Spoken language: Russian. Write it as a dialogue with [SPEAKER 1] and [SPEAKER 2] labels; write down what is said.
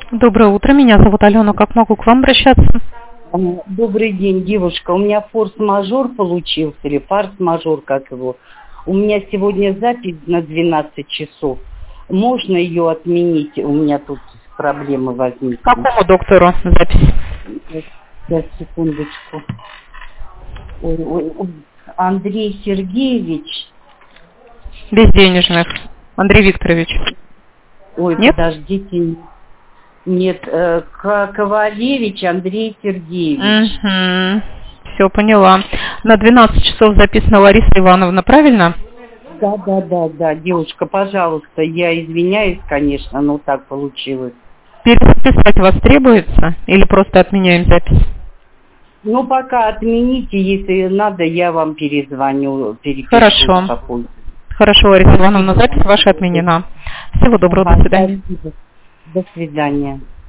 [SPEAKER 1] Доброе утро, меня зовут Алена. Как могу к вам обращаться?
[SPEAKER 2] Добрый день, девушка. У меня форс-мажор получился, или фарс-мажор, как его. У меня сегодня запись на 12 часов. Можно ее отменить? У меня тут проблемы возникли.
[SPEAKER 1] К какому доктору запись?
[SPEAKER 2] Сейчас, секундочку. Ой. Андрей Сергеевич.
[SPEAKER 1] Без денежных. Андрей Викторович.
[SPEAKER 2] Ой,
[SPEAKER 1] Нет?
[SPEAKER 2] Подождите. Нет, Ковалевич Андрей Сергеевич.
[SPEAKER 1] Угу. Все, поняла. На 12 часов записана Лариса Ивановна, правильно?
[SPEAKER 2] Да, девушка, пожалуйста, я извиняюсь, конечно, но так получилось.
[SPEAKER 1] Перезаписать вас требуется или просто отменяем запись?
[SPEAKER 2] Ну, пока отмените, если надо, я вам перезвоню, перепишу.
[SPEAKER 1] Хорошо. Хорошо, Лариса Ивановна, запись ваша отменена. Всего доброго, до свидания.
[SPEAKER 2] Спасибо. До свидания.